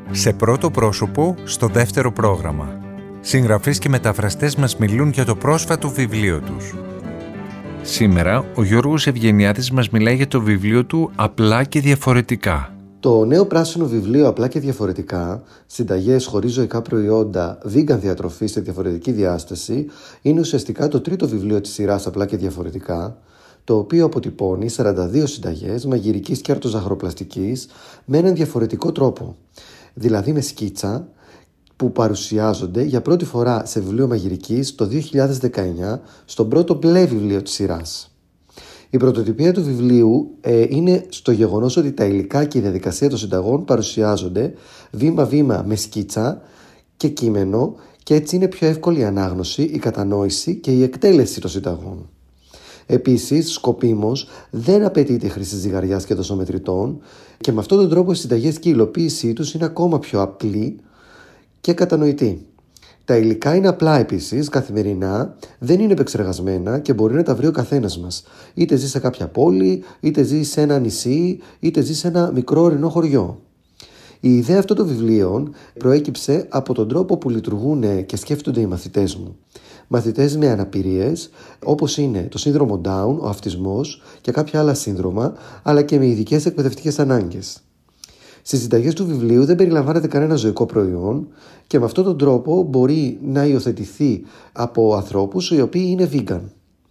Σε πρώτο πρόσωπο, στο δεύτερο πρόγραμμα. Συγγραφείς και μεταφραστές μας μιλούν για το πρόσφατο βιβλίο τους. Σήμερα, ο Γιώργος Ευγενιάδης μας μιλάει για το βιβλίο του «Απλά και διαφορετικά». Το νέο πράσινο βιβλίο «Απλά και διαφορετικά. Συνταγές χωρίς ζωικά προϊόντα, vegan διατροφή σε διαφορετική διάσταση» είναι ουσιαστικά το τρίτο βιβλίο της σειράς «Απλά και διαφορετικά», το οποίο αποτυπώνει 42 συνταγές μαγειρικής και αρτοζαχαροπλαστικής με έναν διαφορετικό τρόπο, δηλαδή με σκίτσα, που παρουσιάζονται για πρώτη φορά σε βιβλίο μαγειρικής το 2019 στον πρώτο μπλε βιβλίο της σειράς. Η πρωτοτυπία του βιβλίου είναι στο γεγονός ότι τα υλικά και η διαδικασία των συνταγών παρουσιάζονται βήμα-βήμα με σκίτσα και κείμενο, και έτσι είναι πιο εύκολη η ανάγνωση, η κατανόηση και η εκτέλεση των συνταγών. Επίσης, σκοπίμως δεν απαιτείται η χρήση ζυγαριάς και δοσομετρητών, και με αυτόν τον τρόπο οι συνταγές και η υλοποίησή τους είναι ακόμα πιο απλή και κατανοητή. Τα υλικά είναι απλά επίσης, καθημερινά, δεν είναι επεξεργασμένα και μπορεί να τα βρει ο καθένας μας. Είτε ζει σε κάποια πόλη, είτε ζει σε ένα νησί, είτε ζει σε ένα μικρό ορεινό χωριό. Η ιδέα αυτών των βιβλίων προέκυψε από τον τρόπο που λειτουργούν και σκέφτονται οι μαθητές μου. Μαθητές με αναπηρίες, όπως είναι το σύνδρομο Down, ο αυτισμός και κάποια άλλα σύνδρομα, αλλά και με ειδικές εκπαιδευτικές ανάγκες. Στις συνταγές του βιβλίου δεν περιλαμβάνεται κανένα ζωικό προϊόν και με αυτόν τον τρόπο μπορεί να υιοθετηθεί από ανθρώπους οι οποίοι είναι vegan.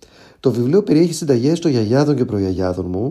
Το βιβλίο περιέχει συνταγές των γιαγιάδων και προγιαγιάδων μου,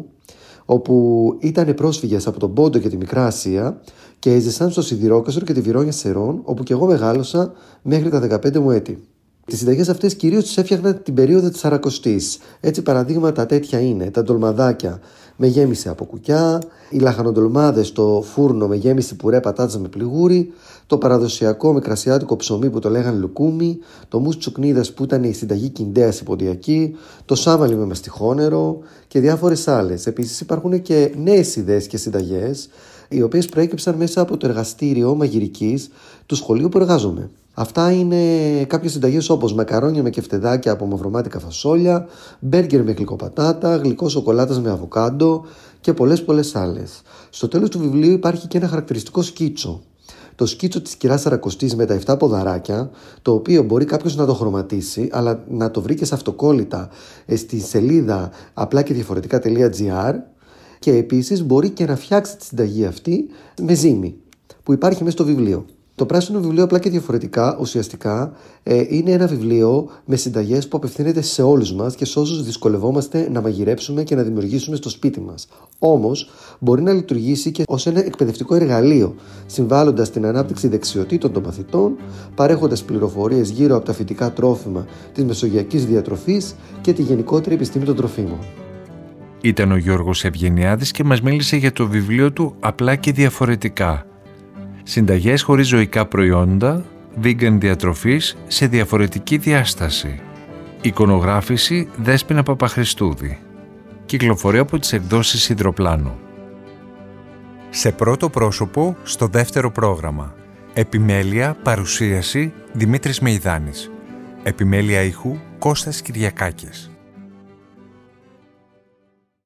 όπου ήταν πρόσφυγες από τον Πόντο και τη Μικρά Ασία και έζησαν στο Σιδηρόκαστρο και τη Βυρώνια Σερών, όπου και εγώ μεγάλωσα μέχρι τα 15 μου έτη. Τις συνταγές αυτές κυρίως τις έφτιαχνα την περίοδο της Σαρακοστής. Έτσι, παραδείγματα τέτοια είναι τα ντολμαδάκια με γέμιση από κουκιά, οι λαχανοντολμάδες στο φούρνο με γέμιση πουρέ πατάτας με πληγούρι, το παραδοσιακό μικρασιάτικο ψωμί που το λέγαν λουκούμι, το μους τσουκνίδας που ήταν η συνταγή κιντέας η ποντιακή, το σάμαλι με μαστιχόνερο και διάφορες άλλες. Επίσης, υπάρχουν και νέες ιδέες και συνταγές, οι οποίες προέκυψαν μέσα από το εργαστήριο μαγειρικής του σχολείου που εργάζομαι. Αυτά είναι κάποιες συνταγές όπως μακαρόνια με κεφτεδάκια από μαυρομάτικα φασόλια, μπέργκερ με γλυκοπατάτα, γλυκό σοκολάτας με αβοκάντο και πολλές άλλες. Στο τέλος του βιβλίου υπάρχει και ένα χαρακτηριστικό σκίτσο. Το σκίτσο της κυράς Σαρακοστής με τα 7 ποδαράκια, το οποίο μπορεί κάποιος να το χρωματίσει, αλλά να το βρει και σε αυτοκόλλητα στη σελίδα απλά και διαφορετικά.gr, και επίσης μπορεί και να φτιάξει τη συνταγή αυτή με ζύμη που υπάρχει μέσα στο βιβλίο. Το πράσινο βιβλίο «Απλά και διαφορετικά» ουσιαστικά είναι ένα βιβλίο με συνταγές που απευθύνεται σε όλους μας και σε όσους δυσκολευόμαστε να μαγειρέψουμε και να δημιουργήσουμε στο σπίτι μας. Όμως, μπορεί να λειτουργήσει και ως ένα εκπαιδευτικό εργαλείο, συμβάλλοντας στην ανάπτυξη δεξιοτήτων των μαθητών, παρέχοντας πληροφορίες γύρω από τα φυτικά τρόφιμα της μεσογειακής διατροφής και τη γενικότερη επιστήμη των τροφίμων. Ήταν ο Γιώργος Ευγενιάδης και μας μίλησε για το βιβλίο του «Απλά και διαφορετικά. Συνταγές χωρίς ζωικά προϊόντα, vegan διατροφής σε διαφορετική διάσταση». Εικονογράφηση Δέσποινα Παπαχριστούδη. Κυκλοφορεί από τις εκδόσεις Ιδροπλάνο. Σε πρώτο πρόσωπο, στο δεύτερο πρόγραμμα. Επιμέλεια, παρουσίαση Δημήτρης Μεϊδάνης. Επιμέλεια ήχου Κώστας Κυριακάκης.